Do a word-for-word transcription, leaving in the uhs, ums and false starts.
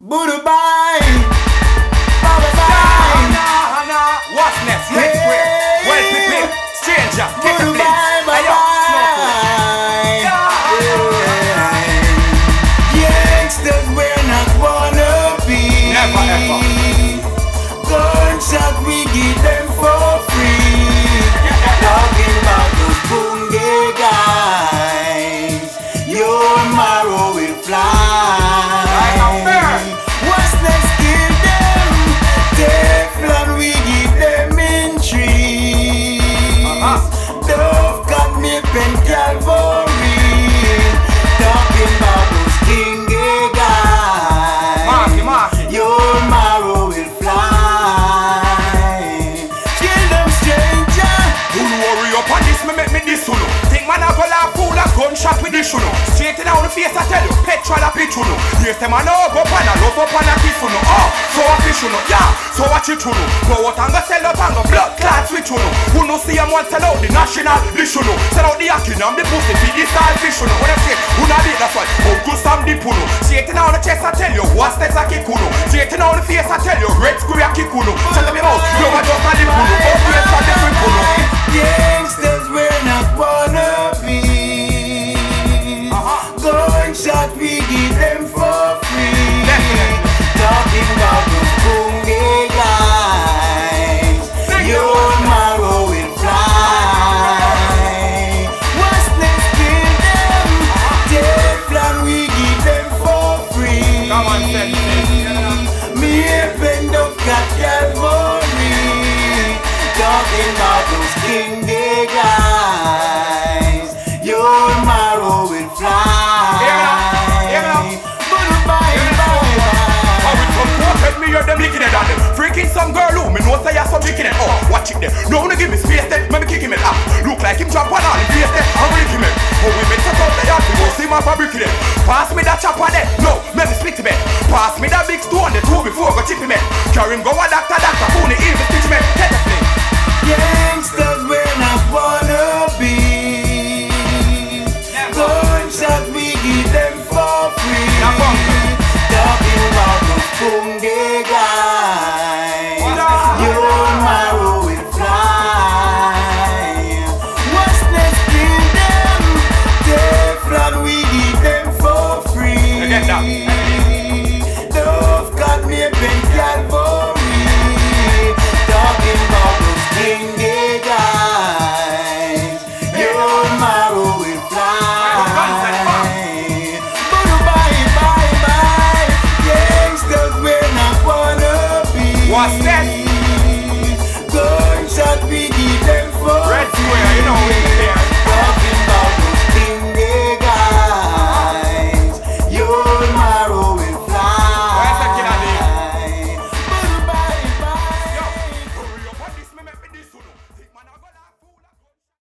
Budu bye. Bye bye. Hana, Hana, what's next? Red Square. Well prepared. Stranger. Get the Budu flame. bye. Bye Ayo, bye. Gangsters we're not wanna be. Never ever. Gunshot we give them for free. Talking about those bunge guys. Your marrow will fly. What's next? Give them Teflon, we give them in trees. Dove got nip and Calvary. Talking about those kingy guys. Marky, marky. Your marrow will fly. Kill them, stranger. Who worry up on this, me make me this uno. Think man a go la fool a gunshot with this uno. Straight in down the face I tell you, petrol a pitch uno. Yes, them a no go pan a love up on a kiss uno. Oh, so a fish uno, yeah, so a chit uno. Go out and go sell up and go blood clot switch uno. Who no see them want sell out the national dish uno. Sell out the akin and the pussy feed the style fish uno. When I say, who na beat that's why, how good some dip uno. Straight in down the chest I tell you, what's next a kick uno. Straight in down the face I tell you, red square a kick uno. Shut up your mouth, you a just a lip uno. Go face a different uno. Gangsters we're not wanna be. Gunshot we give them for free. Talking about those bunge guys. Your marrow will fly. What's next? Give them Teflon, we give them for free. Come on, send it. Me and of got Calvary. Talking about those kingy guys. Your marrow will fly. Hear me now, hear me Budu bye, bye, bye. How it come quoted me, you're them licking it on them. Freaking some girl who me know say you're some licking it. Oh, watch it there. No one give me space then, me kick him in. Ah, look like him drop one all in face there. I'm licking him. Oh, we make suck out the yard, we go see my fabric there. Pass me that chopper there. No, let me split him in. Pass me that big stone, the two before go chip him in. Carry him go a doctor